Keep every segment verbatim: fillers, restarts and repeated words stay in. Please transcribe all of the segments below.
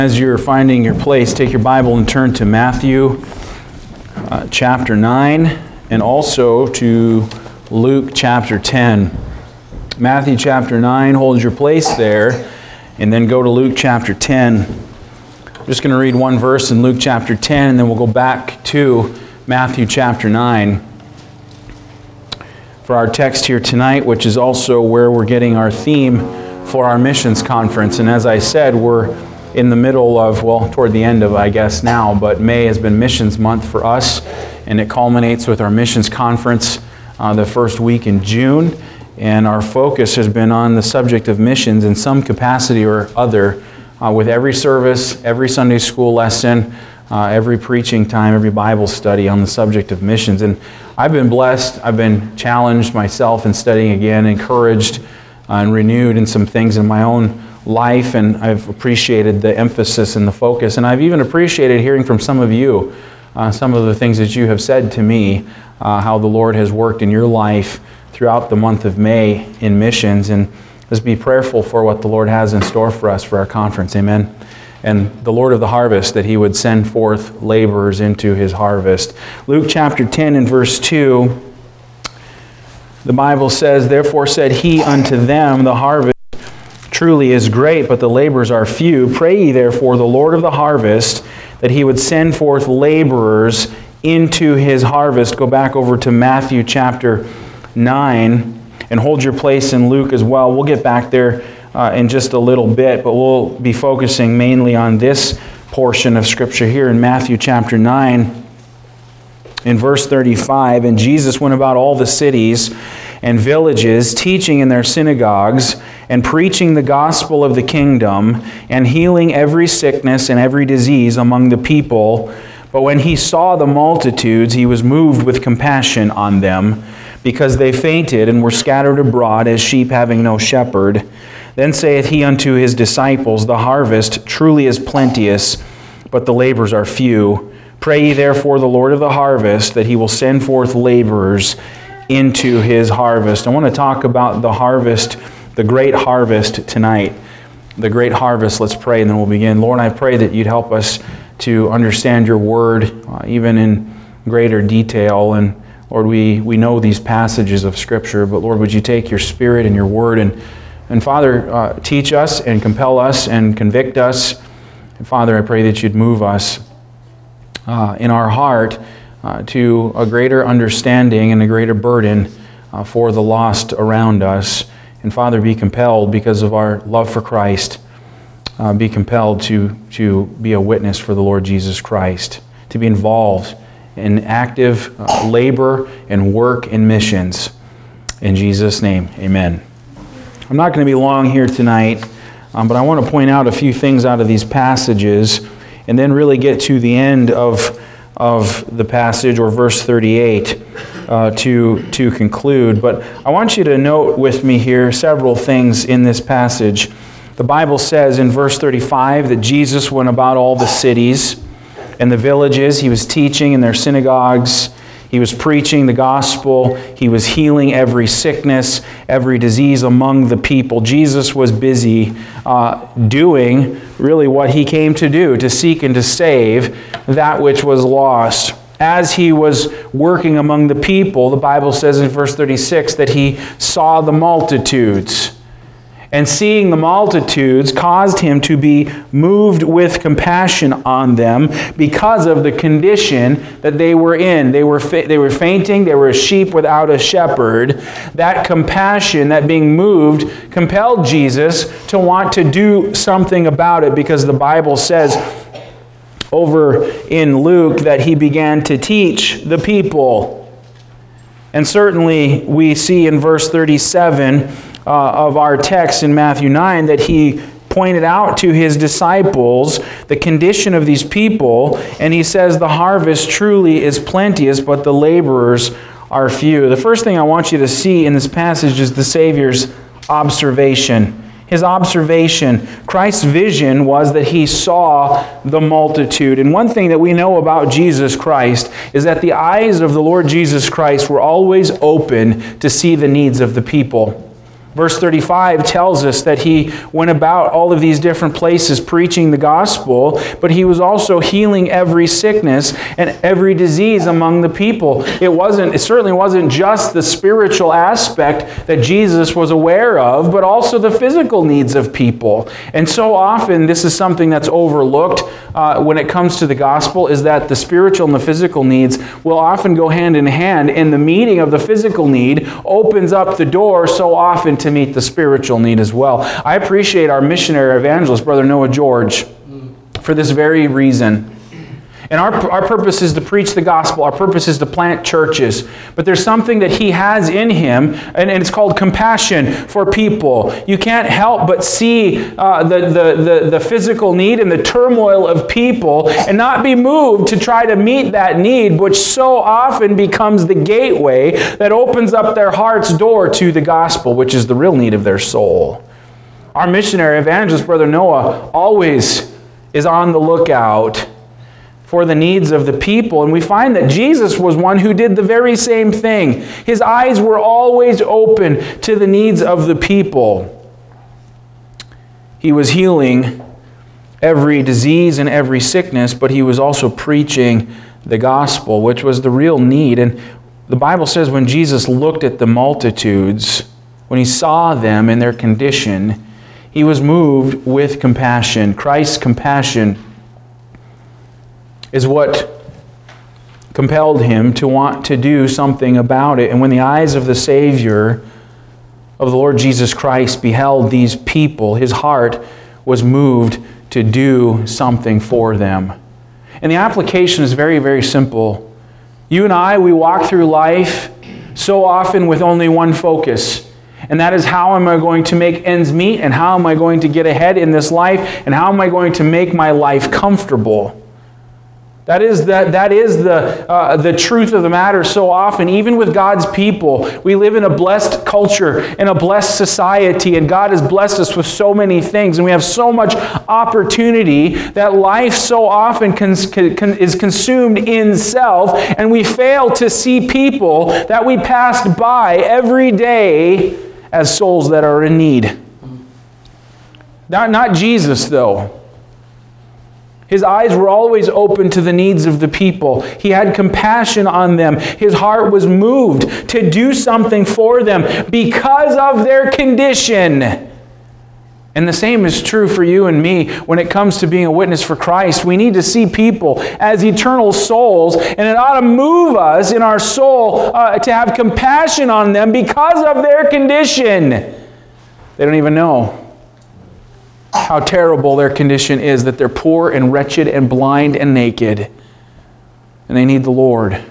As you're finding your place, take your Bible and turn to Matthew uh, chapter nine and also to Luke chapter ten. Matthew chapter nine, hold your place there, and then go to Luke chapter ten. I'm just going to read one verse in Luke chapter ten, and then we'll go back to Matthew chapter nine for our text here tonight, which is also where we're getting our theme for our missions conference. And as I said, we're in the middle of, well, toward the end of, I guess now, but May has been missions month for us, and it culminates with our missions conference uh, the first week in June. And our focus has been on the subject of missions in some capacity or other, uh, with every service, every Sunday school lesson, uh, every preaching time, every Bible study on the subject of missions. And I've been blessed, I've been challenged myself in studying again, encouraged uh, and renewed in some things in my own life, and I've appreciated the emphasis and the focus, and I've even appreciated hearing from some of you uh, some of the things that you have said to me, uh, how the Lord has worked in your life throughout the month of May in missions. And let's be prayerful for what the Lord has in store for us for our conference. Amen. And the Lord of the harvest, that He would send forth laborers into His harvest. Luke chapter ten and verse two, the Bible says, "Therefore said He unto them, the harvest truly is great, but the laborers are few. Pray ye therefore the Lord of the harvest, that He would send forth laborers into His harvest." Go back over to Matthew chapter nine, and hold your place in Luke as well. We'll get back there uh, in just a little bit, but we'll be focusing mainly on this portion of Scripture here in Matthew chapter nine, in verse thirty-five. "And Jesus went about all the cities and villages, teaching in their synagogues, and preaching the gospel of the kingdom, and healing every sickness and every disease among the people. But when He saw the multitudes, He was moved with compassion on them, because they fainted and were scattered abroad as sheep having no shepherd. Then saith He unto His disciples, The harvest truly is plenteous, but the laborers are few. Pray ye therefore the Lord of the harvest, that He will send forth laborers into His harvest." I want to talk about the harvest, the great harvest tonight. The great harvest. Let's pray and then we'll begin. Lord, I pray that You'd help us to understand Your Word, uh, even in greater detail. And Lord, we, we know these passages of Scripture, but Lord, would You take Your Spirit and Your Word and, and Father, uh, teach us and compel us and convict us. And Father, I pray that You'd move us uh, in our heart Uh, to a greater understanding and a greater burden uh, for the lost around us. And Father, be compelled, because of our love for Christ, uh, be compelled to, to be a witness for the Lord Jesus Christ, to be involved in active uh, labor and work in missions. In Jesus' name, amen. I'm not going to be long here tonight, um, but I want to point out a few things out of these passages and then really get to the end of of the passage, or verse thirty-eight, uh, to, to conclude. But I want you to note with me here several things in this passage. The Bible says in verse thirty-five that Jesus went about all the cities and the villages. He was teaching in their synagogues. He was preaching the gospel. He was healing every sickness, every disease among the people. Jesus was busy uh, doing really what He came to do, to seek and to save that which was lost. As He was working among the people, the Bible says in verse thirty-six that He saw the multitudes. And seeing the multitudes caused Him to be moved with compassion on them because of the condition that they were in. They were fa- they were fainting. They were a sheep without a shepherd. That compassion, that being moved, compelled Jesus to want to do something about it, because the Bible says over in Luke that He began to teach the people. And certainly we see in verse thirty-seven Uh, of our text in Matthew nine that He pointed out to His disciples the condition of these people, and He says the harvest truly is plenteous, but the laborers are few. The first thing I want you to see in this passage is the Savior's observation. His observation. Christ's vision was that He saw the multitude. And one thing that we know about Jesus Christ is that the eyes of the Lord Jesus Christ were always open to see the needs of the people. Verse thirty-five tells us that he went about all of these different places preaching the gospel, but he was also healing every sickness and every disease among the people. It wasn't, it certainly wasn't just the spiritual aspect that Jesus was aware of, but also the physical needs of people. And so often, this is something that's overlooked uh, when it comes to the gospel, is that the spiritual and the physical needs will often go hand in hand, and the meeting of the physical need opens up the door so often to meet the spiritual need as well. I appreciate our missionary evangelist, Brother Noah George, for this very reason. And our, our purpose is to preach the gospel. Our purpose is to plant churches. But there's something that he has in him, and, and it's called compassion for people. You can't help but see uh, the, the, the, the physical need and the turmoil of people and not be moved to try to meet that need, which so often becomes the gateway that opens up their heart's door to the gospel, which is the real need of their soul. Our missionary evangelist, Brother Noah, always is on the lookout for the needs of the people. And we find that Jesus was one who did the very same thing. His eyes were always open to the needs of the people. He was healing every disease and every sickness, but he was also preaching the gospel, which was the real need. And the Bible says when Jesus looked at the multitudes, when he saw them in their condition, he was moved with compassion. Christ's compassion is what compelled him to want to do something about it. And when the eyes of the Savior, of the Lord Jesus Christ, beheld these people, his heart was moved to do something for them. And the application is very, very simple. You and I, we walk through life so often with only one focus. And that is, how am I going to make ends meet? And how am I going to get ahead in this life? And how am I going to make my life comfortable? That is, that, that is the, uh, the truth of the matter so often. Even with God's people, we live in a blessed culture, in a blessed society, and God has blessed us with so many things, and we have so much opportunity that life so often cons- con- is consumed in self, and we fail to see people that we passed by every day as souls that are in need. Not, not Jesus, though. His eyes were always open to the needs of the people. He had compassion on them. His heart was moved to do something for them because of their condition. And the same is true for you and me when it comes to being a witness for Christ. We need to see people as eternal souls, and it ought to move us in our soul uh, to have compassion on them because of their condition. They don't even know how terrible their condition is, that they're poor and wretched and blind and naked, and they need the Lord.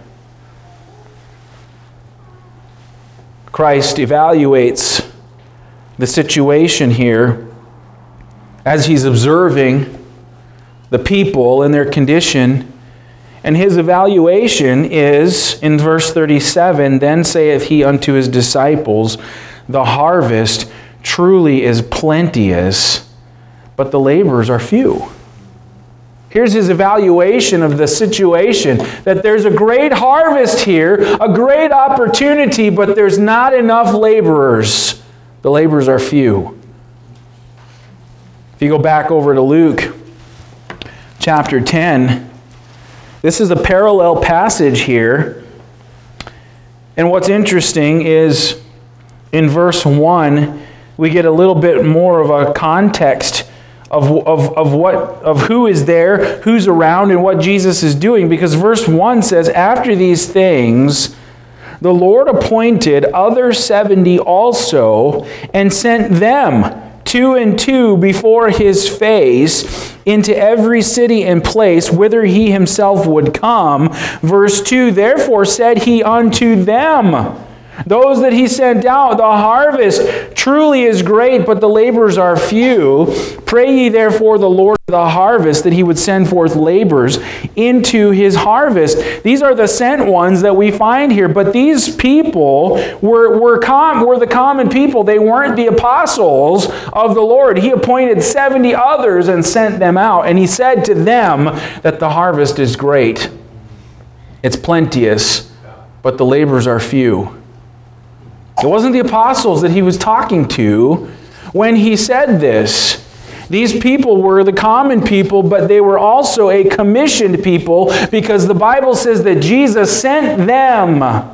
Christ evaluates the situation here as he's observing the people and their condition, and his evaluation is in verse thirty-seven, "Then saith he unto his disciples, the harvest truly is plenteous, but the laborers are few." Here's his evaluation of the situation, that there's a great harvest here, a great opportunity, but there's not enough laborers. The laborers are few. If you go back over to Luke chapter ten, this is a parallel passage here. And what's interesting is in verse one, we get a little bit more of a context Of, of, of what of who is there, who's around, and what Jesus is doing. Because verse one says, "After these things, the Lord appointed other seventy also, and sent them two and two before his face into every city and place whither he himself would come." Verse two, "Therefore said he unto them, those that he sent out, the harvest truly is great, but the laborers are few. Pray ye therefore the Lord of the harvest that he would send forth laborers into his harvest." These are the sent ones that we find here, but these people were, were, com- were the common people. They weren't the apostles of the Lord. He appointed seventy others and sent them out, and he said to them that the harvest is great. It's plenteous, but the laborers are few. It wasn't the apostles that he was talking to when he said this. These people were the common people, but they were also a commissioned people because the Bible says that Jesus sent them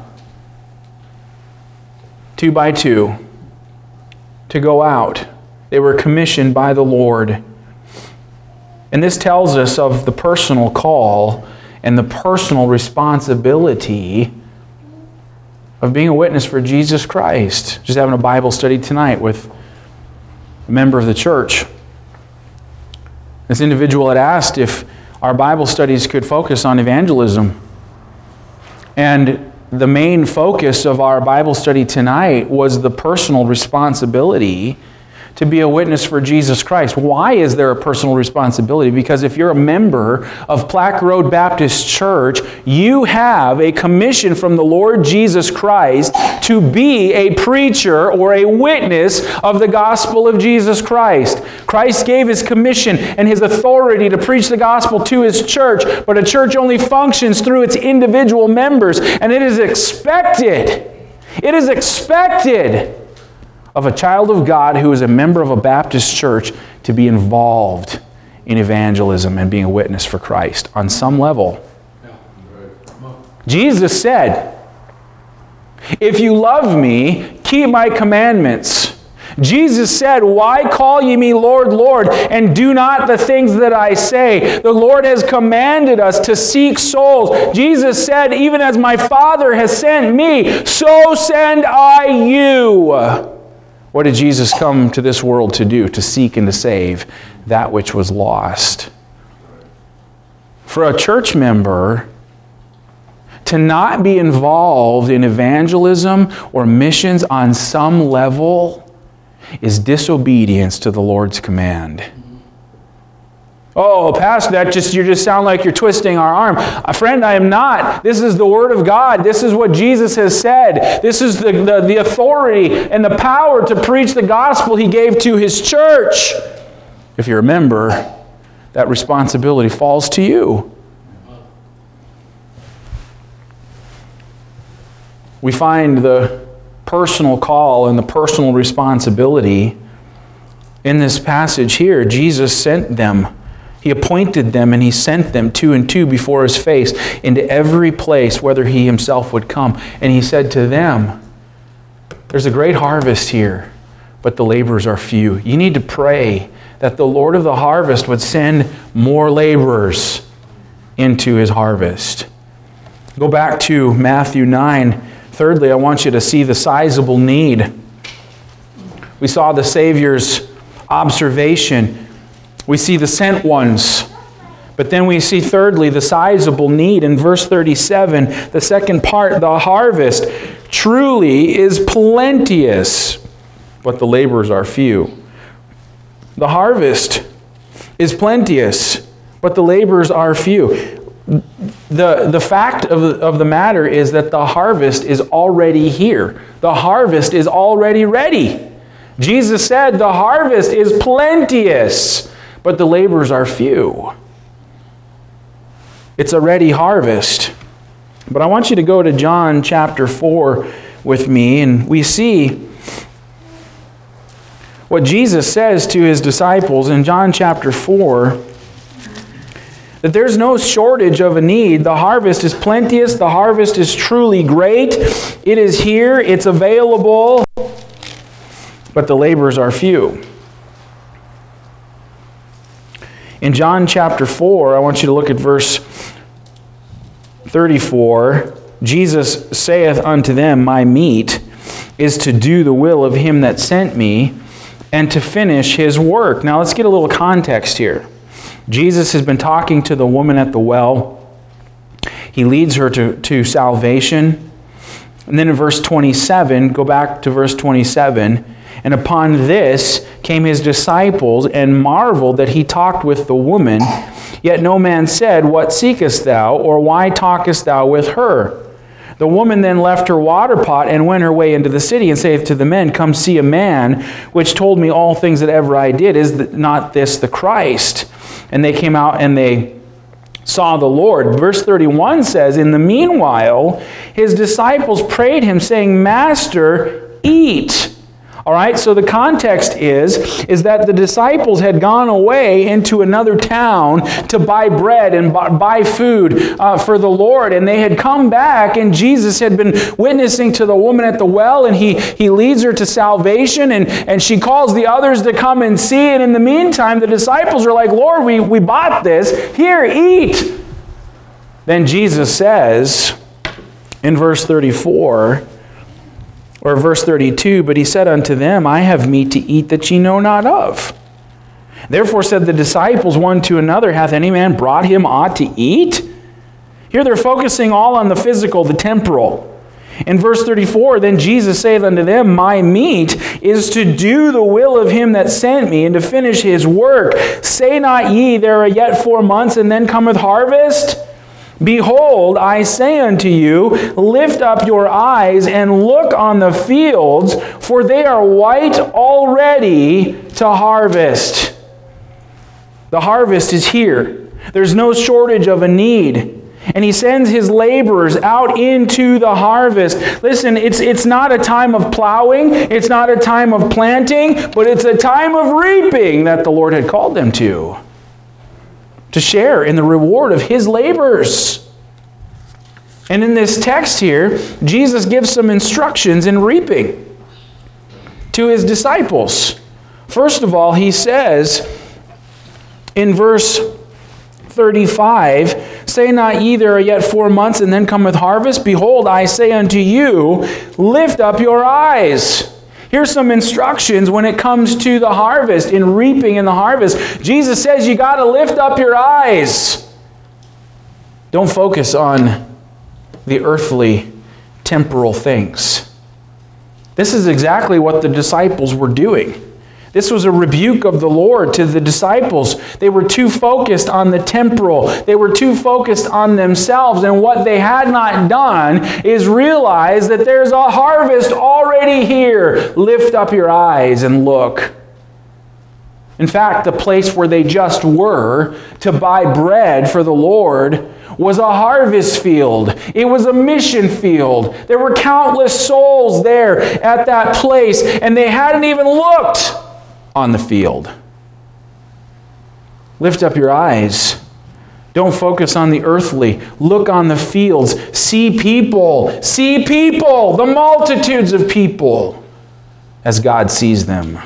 two by two to go out. They were commissioned by the Lord. And this tells us of the personal call and the personal responsibility of being a witness for Jesus Christ. Just having a Bible study tonight with a member of the church. This individual had asked if our Bible studies could focus on evangelism. And the main focus of our Bible study tonight was the personal responsibility to be a witness for Jesus Christ. Why is there a personal responsibility? Because if you're a member of Plaque Road Baptist Church, you have a commission from the Lord Jesus Christ to be a preacher or a witness of the gospel of Jesus Christ. Christ gave His commission and His authority to preach the gospel to His church, but a church only functions through its individual members, and it is expected, it is expected of a child of God who is a member of a Baptist church to be involved in evangelism and being a witness for Christ on some level. Jesus said, "If you love me, keep my commandments." Jesus said, "Why call ye me Lord, Lord, and do not the things that I say?" The Lord has commanded us to seek souls. Jesus said, "Even as my Father has sent me, so send I you." What did Jesus come to this world to do? To seek and to save that which was lost. For a church member to not be involved in evangelism or missions on some level is disobedience to the Lord's command. Oh, Pastor, that just you just sound like you're twisting our arm. Uh, friend, I am not. This is the Word of God. This is what Jesus has said. This is the, the, the authority and the power to preach the gospel He gave to His church. If you remember, that responsibility falls to you. We find the personal call and the personal responsibility in this passage here. Jesus sent them. He appointed them and He sent them two and two before His face into every place, whether He Himself would come. And He said to them, "There's a great harvest here, but the laborers are few." You need to pray that the Lord of the harvest would send more laborers into His harvest. Go back to Matthew nine. Thirdly, I want you to see the sizable need. We saw the Savior's observation. We see the sent ones. But then we see thirdly the sizable need. In verse thirty-seven, the second part, the harvest truly is plenteous, but the laborers are few. The harvest is plenteous, but the laborers are few. The, the fact of the, of the matter is that the harvest is already here. The harvest is already ready. Jesus said the harvest is plenteous, but the laborers are few. It's a ready harvest. But I want you to go to John chapter four with me, and we see what Jesus says to His disciples in John chapter four, that there's no shortage of a need. The harvest is plenteous. The harvest is truly great. It is here. It's available. But the laborers are few. In John chapter four, I want you to look at verse thirty-four. Jesus saith unto them, "My meat is to do the will of Him that sent me, and to finish His work." Now let's get a little context here. Jesus has been talking to the woman at the well. He leads her to, to salvation. And then in verse twenty-seven, go back to verse twenty-seven, "And upon this came His disciples, and marveled that He talked with the woman. Yet no man said, What seekest thou? Or why talkest thou with her? The woman then left her water pot, and went her way into the city, and saith to the men, Come see a man, which told me all things that ever I did. Is not this the Christ? And they came out, and they saw the Lord." Verse thirty-one says, "In the meanwhile, His disciples prayed Him, saying, Master, eat. All right, so the context is, is that the disciples had gone away into another town to buy bread and buy food uh, for the Lord. And they had come back, and Jesus had been witnessing to the woman at the well, and he, he leads her to salvation, and, and she calls the others to come and see. And in the meantime, the disciples are like, Lord, we, we bought this. Here, eat. Then Jesus says in verse thirty-four, or verse thirty-two, but he said unto them, I have meat to eat that ye know not of. Therefore said the disciples one to another, hath any man brought him aught to eat? Here they're focusing all on the physical, the temporal. In verse thirty-four, then Jesus saith unto them, my meat is to do the will of him that sent me, and to finish his work. Say not ye, there are yet four months, and then cometh harvest? Behold, I say unto you, lift up your eyes and look on the fields, for they are white already to harvest. The harvest is here. There's no shortage of a need. And he sends his laborers out into the harvest. Listen, it's, it's not a time of plowing. It's not a time of planting, but it's a time of reaping that the Lord had called them to. To share in the reward of his labors. And in this text here, Jesus gives some instructions in reaping to his disciples. First of all, he says in verse thirty-five, say not ye, there are yet four months, and then cometh harvest? Behold, I say unto you, lift up your eyes. Here's some instructions when it comes to the harvest, in reaping in the harvest. Jesus says you got to lift up your eyes. Don't focus on the earthly, temporal things. This is exactly what the disciples were doing. This was a rebuke of the Lord to the disciples. They were too focused on the temporal. They were too focused on themselves. And what they had not done is realize that there's a harvest already here. Lift up your eyes and look. In fact, the place where they just were to buy bread for the Lord was a harvest field. It was a mission field. There were countless souls there at that place, and they hadn't even looked on the field. Lift up your eyes. Don't focus on the earthly. Look on the fields. See people. See people. The multitudes of people as God sees them.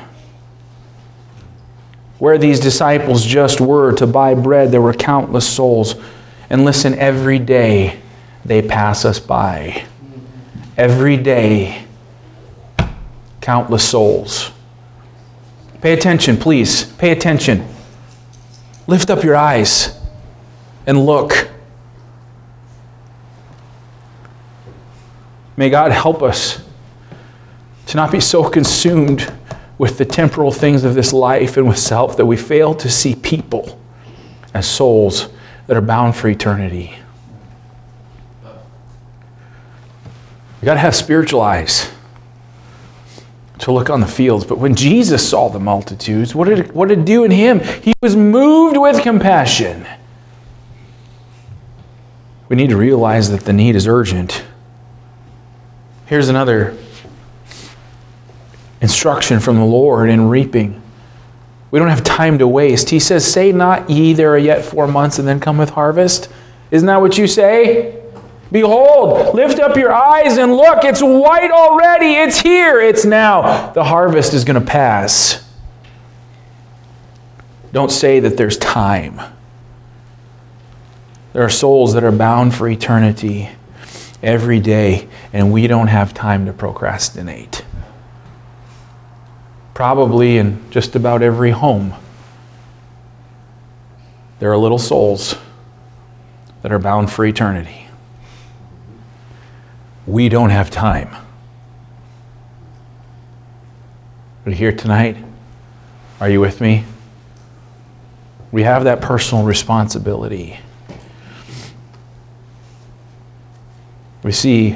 Where these disciples just were to buy bread, there were countless souls. And listen, every day they pass us by. Every day, countless souls. Pay attention, please. Pay attention. Lift up your eyes and look. May God help us to not be so consumed with the temporal things of this life and with self that we fail to see people as souls that are bound for eternity. You got to have spiritual eyes to look on the fields. But when Jesus saw the multitudes, what did it, what did it do in him? He was moved with compassion. We need to realize that the need is urgent. Here's another instruction from the Lord in reaping. We don't have time to waste. He says, say not ye, there are yet four months, and then cometh harvest. Isn't that what you say? Behold, lift up your eyes and look. It's white already. It's here. It's now. The harvest is going to pass. Don't say that there's time. There are souls that are bound for eternity every day, and we don't have time to procrastinate. Probably in just about every home, there are little souls that are bound for eternity. We don't have time. But here tonight, are you with me? We have that personal responsibility. We see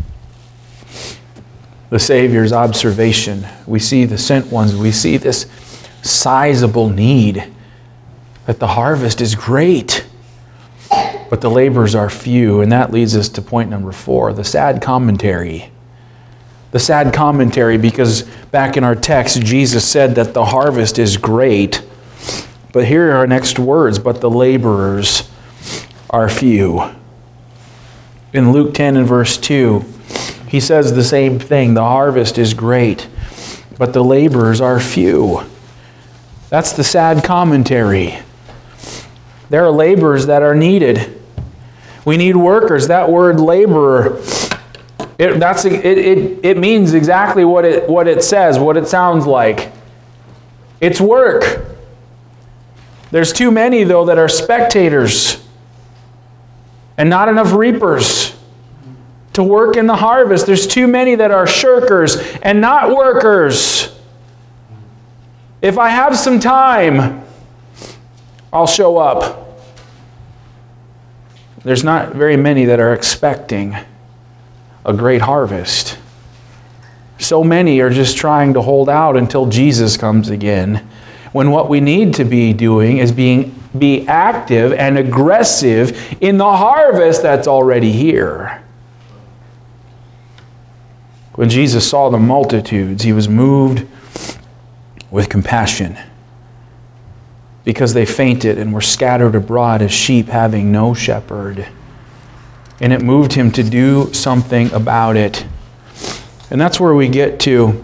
the Savior's observation. We see the sent ones. We see this sizable need, that the harvest is great, but the laborers are few. And that leads us to point number four, the sad commentary. The The sad commentary, because back in our text, Jesus said that the harvest is great. But here are our next words, but the laborers are few. In Luke ten and verse two, he says the same thing. The harvest is great, but the laborers are few. That's the sad commentary. There are laborers that are needed. We need workers. That word laborer, it, that's, it, it, it means exactly what it, what it says, what it sounds like. It's work. There's too many, though, that are spectators and not enough reapers to work in the harvest. There's too many that are shirkers and not workers. If I have some time, I'll show up. There's not very many that are expecting a great harvest. So many are just trying to hold out until Jesus comes again, when what we need to be doing is being be active and aggressive in the harvest that's already here. When Jesus saw the multitudes, he was moved with compassion, because they fainted and were scattered abroad as sheep having no shepherd. And it moved him to do something about it. And that's where we get to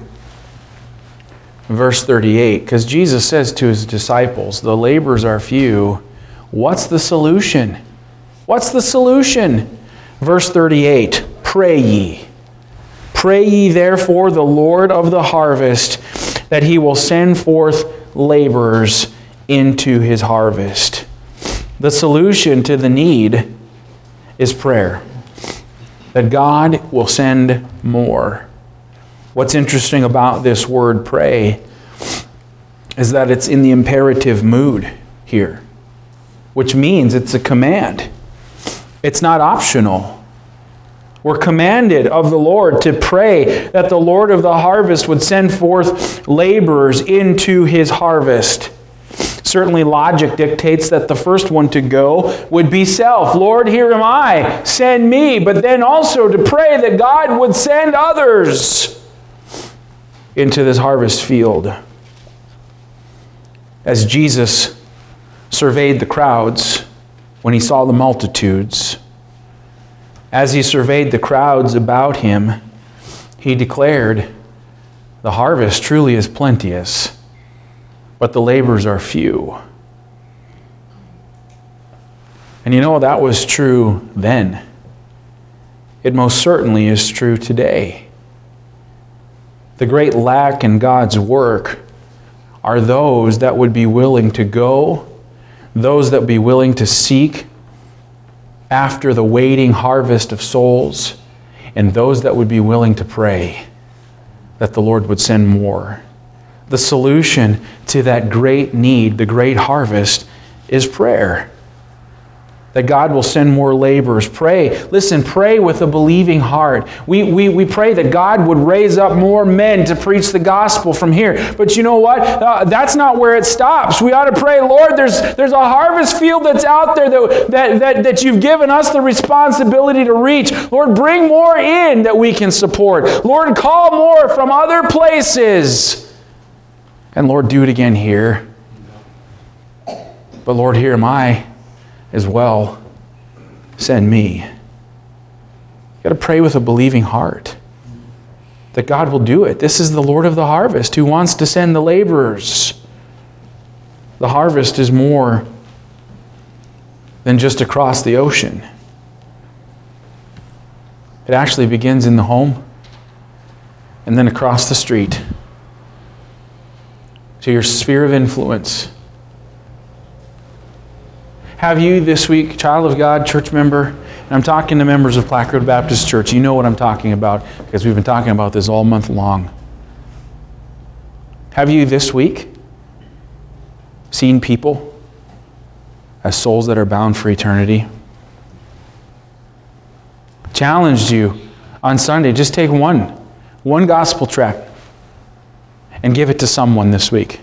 verse thirty-eight, because Jesus says to his disciples, the laborers are few. What's the solution? What's the solution? Verse thirty-eight, pray ye. Pray ye therefore the Lord of the harvest, that he will send forth laborers into his harvest. The solution to the need is prayer. That God will send more. What's interesting about this word pray is that it's in the imperative mood here, which means it's a command. It's not optional. We're commanded of the Lord to pray that the Lord of the harvest would send forth laborers into his harvest. Certainly logic dictates that the first one to go would be self. Lord, here am I, send me. But then also to pray that God would send others into this harvest field. As Jesus surveyed the crowds when he saw the multitudes, as he surveyed the crowds about him, he declared, the harvest truly is plenteous, but the laborers are few. And you know, that was true then. It most certainly is true today. The great lack in God's work are those that would be willing to go, those that would be willing to seek after the waiting harvest of souls, and those that would be willing to pray that the Lord would send more. The solution to that great need, the great harvest, is prayer. That God will send more laborers. Pray. Listen, pray with a believing heart. We, we, we pray that God would raise up more men to preach the gospel from here. But you know what? Uh, that's not where it stops. We ought to pray, Lord, there's, there's a harvest field that's out there that, that, that, that you've given us the responsibility to reach. Lord, bring more in that we can support. Lord, call more from other places. And Lord, do it again here. But Lord, here am I as well. Send me. You've got to pray with a believing heart that God will do it. This is the Lord of the harvest who wants to send the laborers. The harvest is more than just across the ocean. It actually begins in the home and then across the street to your sphere of influence. Have you this week, child of God, church member, and I'm talking to members of Plaque Road Baptist Church, you know what I'm talking about because we've been talking about this all month long. Have you this week seen people as souls that are bound for eternity? Challenged you on Sunday, just take one, one gospel tract and give it to someone this week.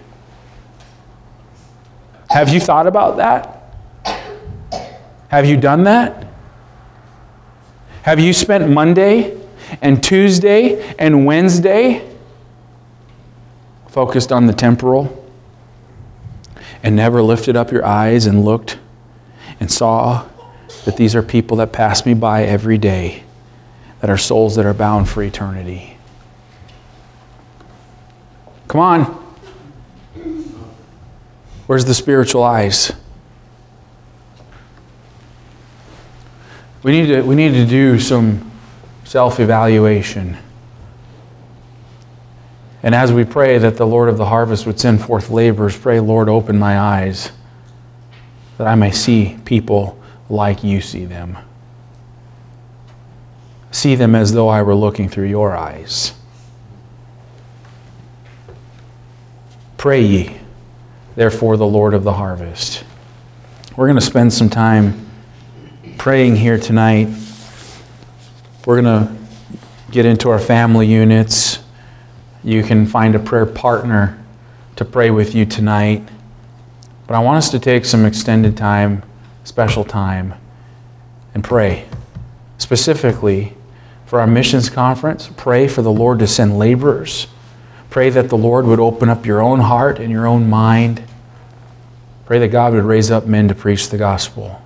Have you thought about that? Have you done that? Have you spent Monday and Tuesday and Wednesday focused on the temporal and never lifted up your eyes and looked and saw that these are people that pass me by every day, that are souls that are bound for eternity. Come on. Where's the spiritual eyes? We need to, we need to do some self-evaluation. And as we pray that the Lord of the harvest would send forth laborers, pray, Lord, open my eyes that I may see people like you see them. See them as though I were looking through your eyes. Pray ye, therefore, the Lord of the harvest. We're going to spend some time praying here tonight. We're going to get into our family units. You can find a prayer partner to pray with you tonight. But I want us to take some extended time, special time, and pray. Specifically, for our missions conference, pray for the Lord to send laborers. Pray that the Lord would open up your own heart and your own mind. Pray that God would raise up men to preach the gospel.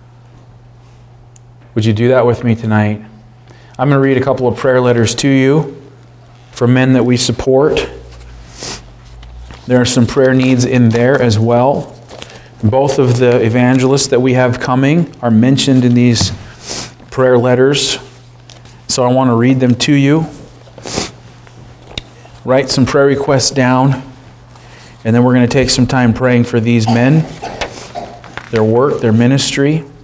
Would you do that with me tonight? I'm going to read a couple of prayer letters to you for men that we support. There are some prayer needs in there as well. Both of the evangelists that we have coming are mentioned in these prayer letters. So I want to read them to you. Write some prayer requests down. And then we're going to take some time praying for these men, their work, their ministry.